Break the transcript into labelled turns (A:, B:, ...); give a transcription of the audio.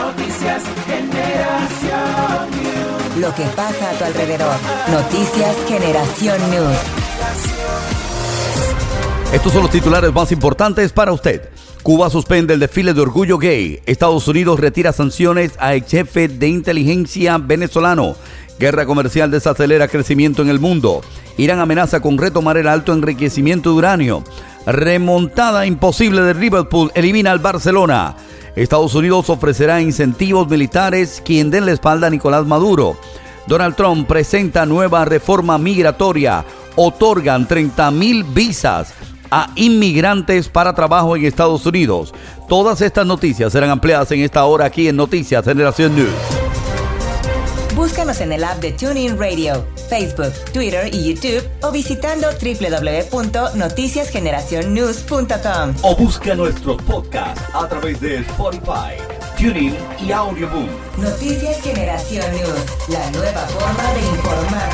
A: Noticias Generación News.
B: Lo que pasa a tu alrededor. Noticias Generación News.
C: Estos son los titulares más importantes para usted. Cuba suspende el desfile de orgullo gay. Estados Unidos retira sanciones a ex jefe de inteligencia venezolano. Guerra comercial desacelera crecimiento en el mundo. Irán amenaza con retomar el alto enriquecimiento de uranio. Remontada imposible de Liverpool elimina al Barcelona. Estados Unidos ofrecerá incentivos militares quien den la espalda a Nicolás Maduro. Donald Trump presenta nueva reforma migratoria. Otorgan 30,000 visas a inmigrantes para trabajo en Estados Unidos. Todas estas noticias serán ampliadas en esta hora aquí en Noticias Generación News.
B: Búscanos en el app de TuneIn Radio, Facebook, Twitter y YouTube o visitando www.noticiasgeneracionnews.com.
C: O busca nuestros podcasts a través de Spotify, TuneIn y Audioboom.
B: Noticias Generación News, la nueva forma de informar.